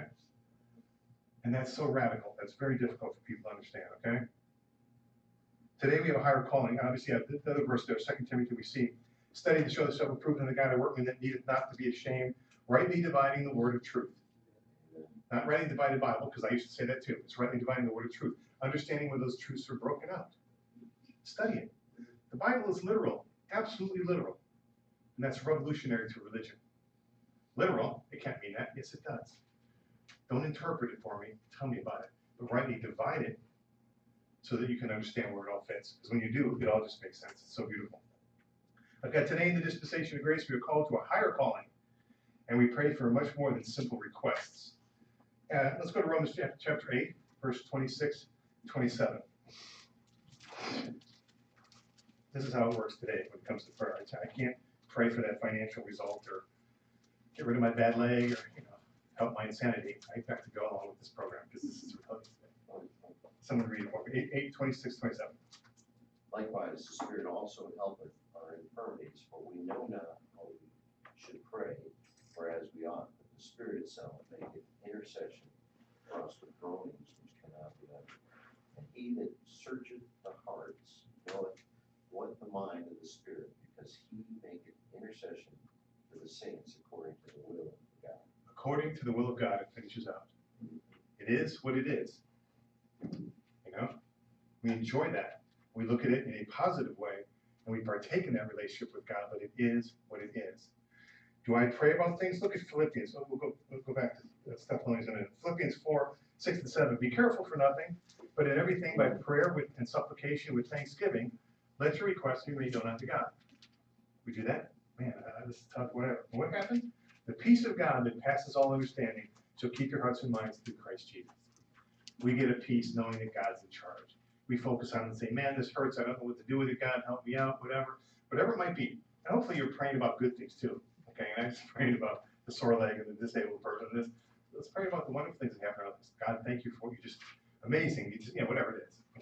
And that's so radical. That's very difficult for people to understand, okay? Today we have a higher calling. Obviously, I have the other verse there, Second Timothy, we see, study to show thyself approved in the God of workman that needeth not to be ashamed, rightly dividing the word of truth. Not rightly divided Bible, because I used to say that too. It's rightly dividing the word of truth. Understanding where those truths are broken out. Study it. The Bible is literal, absolutely literal. And that's revolutionary to religion. Literal, it can't mean that. Yes, it does. Don't interpret it for me. Tell me about it. But rightly divide it so that you can understand where it all fits. Because when you do, it all just makes sense. It's so beautiful. I've got today in the dispensation of grace, we are called to a higher calling. And we pray for much more than simple requests. Uh, let's go to Romans chapter eight, verse twenty-six, twenty-seven. This is how it works today when it comes to prayer. I can't pray for that financial result or get rid of my bad leg or, you know, help my insanity. I have to go along with this program because this is reality today. Someone read it for me. eight, eight, twenty-six, twenty-seven. Likewise, the Spirit also helpeth our infirmities, for we know not how we should pray, whereas we ought, but the Spirit itself maketh intercession for us with groanings which cannot be uttered. And he that searcheth the hearts knoweth what the mind of the Spirit, because he maketh intercession for the saints according to the will of God. According to the will of God, it finishes out. It is what it is. You know, we enjoy that. We look at it in a positive way, and we partake in that relationship with God, but it is what it is. Do I pray about things? Look at Philippians. Oh, we'll go, we'll go back to Thessalonians in a minute. Philippians four, six and seven. Be careful for nothing, but in everything by prayer with, and supplication with thanksgiving, let your requests be made known unto God. We do that? Man, uh, this is tough, whatever. And what happened? The peace of God that passes all understanding shall keep your hearts and minds through Christ Jesus. We get a peace knowing that God's in charge. We focus on it and say, man, this hurts. I don't know what to do with it. God, help me out, whatever. Whatever it might be. And hopefully you're praying about good things too. Okay, and I'm just praying about the sore leg and the disabled person. This. Let's pray about the wonderful things that happen around us. God, thank you for what you just amazing. You just, you know, whatever it is. Okay.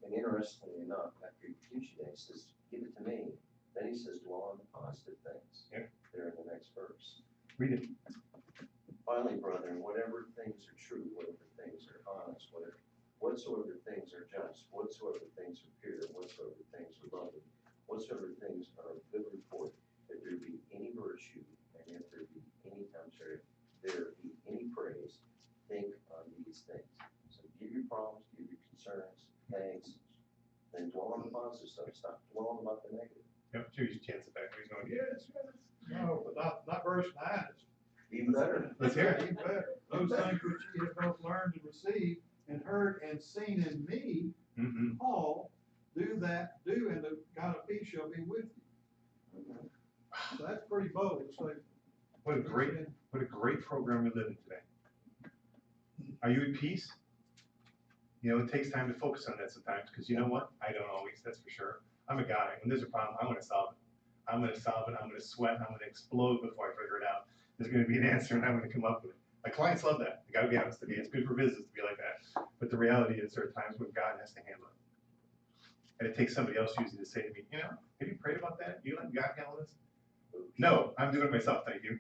And interestingly enough, after he preached today, he says, give it to me. Then he says, dwell on the positive things. Yeah. There in the next verse. Read it. Finally, brethren, whatever things are true, whatever things are honest, whatever, whatsoever things are just, whatsoever things are pure, whatsoever things are lovely, whatsoever things are of good report, if there be any virtue, and if there be any, I'm sorry, if there be any praise, think on these things. So give your problems, give your concerns, thanks, then dwell on the positive stuff, stop dwelling about the negative. Yep, here's your chance back. He's going, yes, yes. No, but not, not verse nine. It's Even better. Let's hear it. even better. Those things which ye have both learned and received and heard and seen in me, Mm-hmm. Paul, do that, do, and the God of peace shall be with you. So that's pretty bold to say. What a great, what a great program we live in today. Are you at peace? You know, it takes time to focus on that sometimes, because you know what? I don't always, that's for sure. I'm a guy. When there's a problem, I'm gonna solve it. I'm gonna solve it. I'm gonna sweat. I'm gonna explode before I figure it out. There's gonna be an answer, and I'm gonna come up with it. My clients love that. I gotta be honest with you. It's good for business to be like that. But the reality is, there are times when God has to handle it. And it takes somebody else usually to say to me, you know, have you prayed about that? You let God handle this? No, I'm doing it myself, thank you.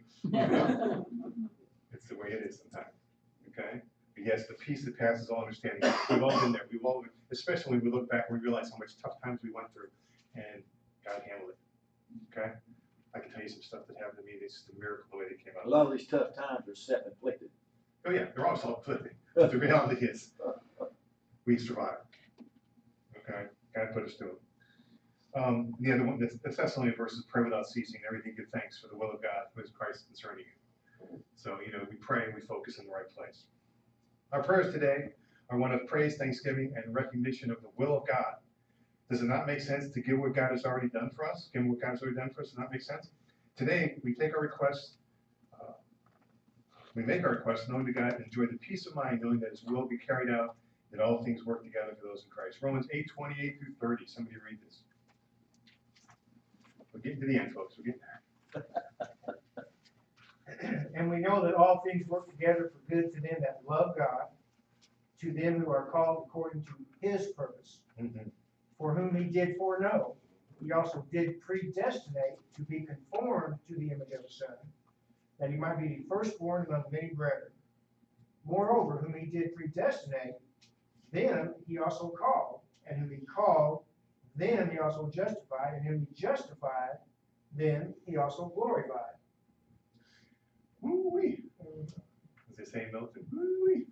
It's the way it is sometimes, okay? But yes, the peace that passes all understanding. We've all been there. We've all, especially when we look back and we realize how much tough times we went through, and God handled it, okay? I can tell you some stuff that happened to me. It's just a miracle the way they came A out. lot of these tough times are self-inflicted. Oh yeah, they're all self-inflicting. But the reality is, we survived. Okay, God put us through it. Um, the other one, the Thessalonian verses, pray without ceasing, everything give thanks for the will of God, who is Christ concerning you. So, you know, we pray and we focus in the right place. Our prayers today are one of praise, thanksgiving, and recognition of the will of God. Does it not make sense to give what God has already done for us? Give what God has already done for us, does it not make sense? Today, we take our requests, uh, we make our requests known to God, and enjoy the peace of mind knowing that His will will be carried out, that all things work together for those in Christ. Romans eight, twenty-eight through thirty, somebody read this. We're getting to the end, folks, we're getting there. And we know that all things work together for good to them that love God, to them who are called according to His purpose. Mhm. For whom He did foreknow, He also did predestinate to be conformed to the image of His Son, that He might be the firstborn among many brethren. Moreover, whom He did predestinate, them He also called, and whom He called, them He also justified, and whom He justified, them He also glorified. Woo-wee. As they say in Milton, woo-wee.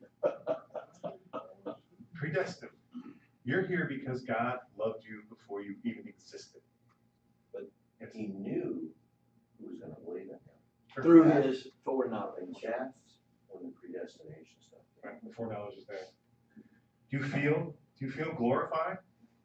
Predestined. You're here because God loved you before you even existed. But Yes. he knew who was gonna believe in him. Through his foreknowledge. And that's when the predestination stuff. came. Right, the foreknowledge is there. Do you feel, do you feel glorified?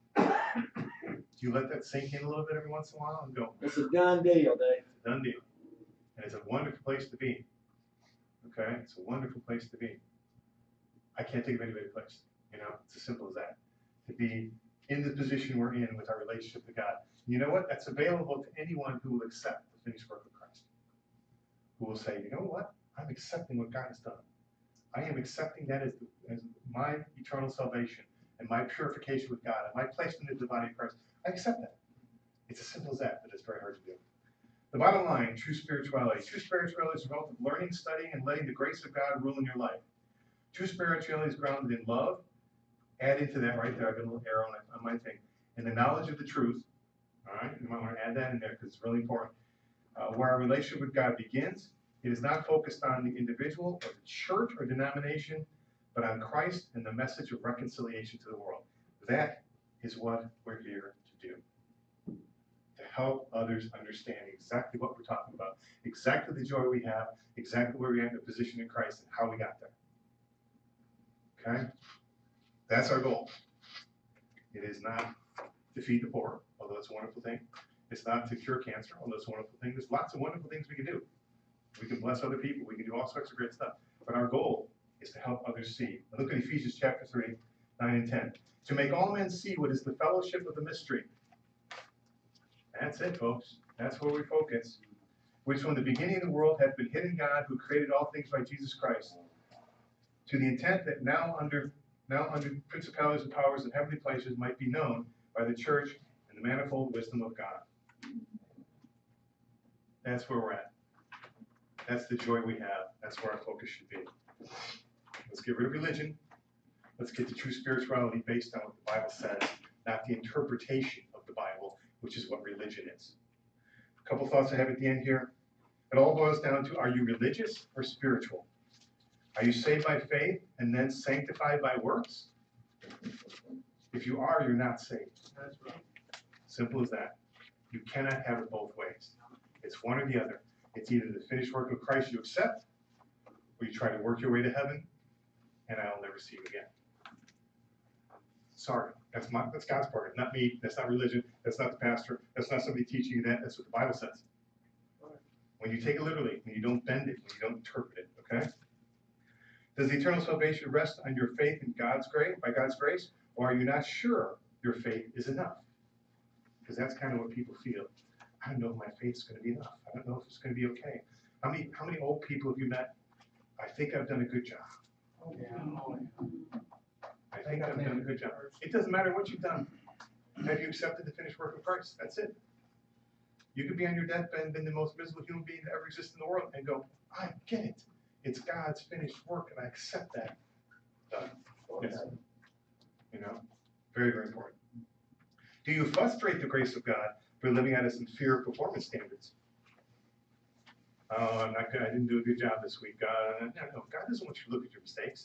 Do you let that sink in a little bit every once in a while and go, It's a done deal, Dave. it's a done deal. And it's a wonderful place to be. Okay, it's a wonderful place to be. I can't think of any better place, you know, it's as simple as that. To be in the position we're in with our relationship to God. You know what? That's available to anyone who will accept the finished work of Christ. Who will say, you know what? I'm accepting what God has done. I am accepting that as, as my eternal salvation and my purification with God and my placement in the body of Christ. I accept that. It's as simple as that, but it's very hard to do. The bottom line, true spirituality. True spirituality is a result of learning, studying, and letting the grace of God rule in your life. True spirituality is grounded in love. Add into that right there, I've got a little arrow on, on my thing. And the knowledge of the truth. All right, you might want to add that in there because it's really important. Uh, where our relationship with God begins, it is not focused on the individual or the church or denomination, but on Christ and the message of reconciliation to the world. That is what we're here to do. To help others understand exactly what we're talking about, exactly the joy we have, exactly where we are in the position in Christ and how we got there. Okay? That's our goal. It is not to feed the poor, although it's a wonderful thing. It's not to cure cancer, although it's a wonderful thing. There's lots of wonderful things we can do. We can bless other people. We can do all sorts of great stuff. But our goal is to help others see. Now look at Ephesians chapter three, nine and ten. To make all men see what is the fellowship of the mystery. That's it, folks. That's where we focus. Which from the beginning of the world hath been hidden God, who created all things by Jesus Christ. To the intent that now under now under principalities and powers in heavenly places might be known by the church and the manifold wisdom of God. That's where we're at. That's the joy we have. That's where our focus should be. Let's get rid of religion. Let's get to true spirituality based on what the Bible says, not the interpretation of the Bible, which is what religion is. A couple thoughts I have at the end here. It all boils down to, are you religious or spiritual? Are you saved by faith and then sanctified by works? If you are, you're not saved. That's right. Simple as that. You cannot have it both ways. It's one or the other. It's either the finished work of Christ you accept, or you try to work your way to heaven, and I'll never see you again. Sorry, that's my, that's God's part. Not me. That's not religion. That's not the pastor. That's not somebody teaching you that. That's what the Bible says. When you take it literally, when you don't bend it, when you don't interpret it, okay? Does the eternal salvation rest on your faith in God's grace, by God's grace, or are you not sure your faith is enough? Because that's kind of what people feel. I don't know if my faith's going to be enough. I don't know if it's going to be okay. How many how many old people have you met? I think I've done a good job. Oh, yeah. Oh, yeah. I think I've done a good job. It doesn't matter what you've done. Have you accepted the finished work of Christ? That's it. You could be on your deathbed and been the most miserable human being that ever existed in the world and go, I get it. It's God's finished work and I accept that. Done. Yes. You know, very, very important. Do you frustrate the grace of God by living out of some fear of performance standards? Oh, I'm not good. I didn't do a good job this week. God, no, no, God doesn't want you to look at your mistakes.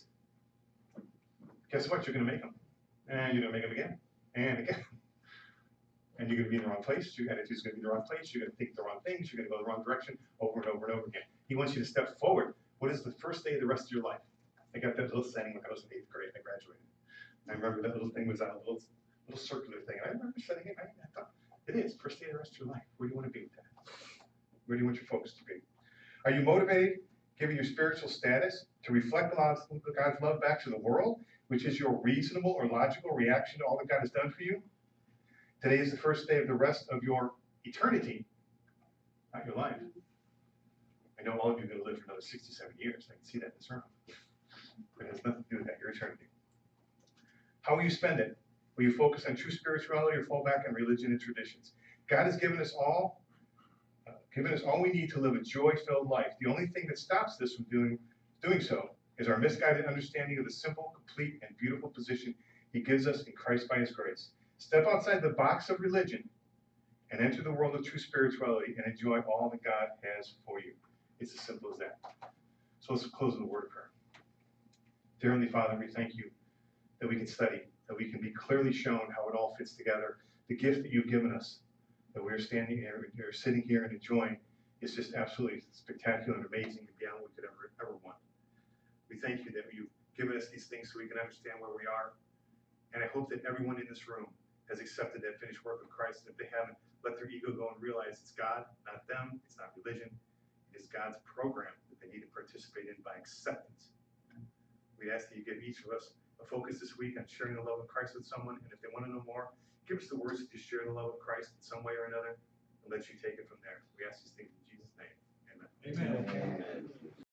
Guess what? You're going to make them. And you're going to make them again. And again. And you're going to be in the wrong place. Your attitude's going to be in the wrong place. You're going to think the wrong things. You're going to go the wrong direction over and over and over again. He wants you to step forward. What is the first day of the rest of your life? I got that little saying when I was in eighth grade. I graduated. I remember that little thing was on a little, little circular thing. And I remember setting it. I thought, it is first day of the rest of your life. Where do you want to be with that? Where do you want your focus to be? Are you motivated, given your spiritual status, to reflect God's love back to the world, which is your reasonable or logical reaction to all that God has done for you? Today is the first day of the rest of your eternity, not your life. I know all of you are going to live for another sixty-seven years. I can see that in this room. But it has nothing to do with that, your eternity. How will you spend it? Will you focus on true spirituality or fall back on religion and traditions? God has given us all Uh, given us all we need to live a joy-filled life. The only thing that stops this from doing, doing so is our misguided understanding of the simple, complete, and beautiful position He gives us in Christ by His grace. Step outside the box of religion and enter the world of true spirituality and enjoy all that God has for you. It's as simple as that. So let's close with a word of prayer. Dear Heavenly Father, we thank you that we can study, that we can be clearly shown how it all fits together, the gift that you've given us, that we're standing here, we're sitting here and enjoying is just absolutely spectacular and amazing and beyond what we could ever, ever want. We thank you that you've given us these things so we can understand where we are. And I hope that everyone in this room has accepted that finished work of Christ. And if they haven't, let their ego go and realize it's God, not them. It's not religion. It is God's program that they need to participate in by acceptance. We ask that you give each of us a focus this week on sharing the love of Christ with someone. And if they want to know more, give us the words to share the love of Christ in some way or another, and let you take it from there. We ask these things in Jesus' name. Amen. Amen. Amen.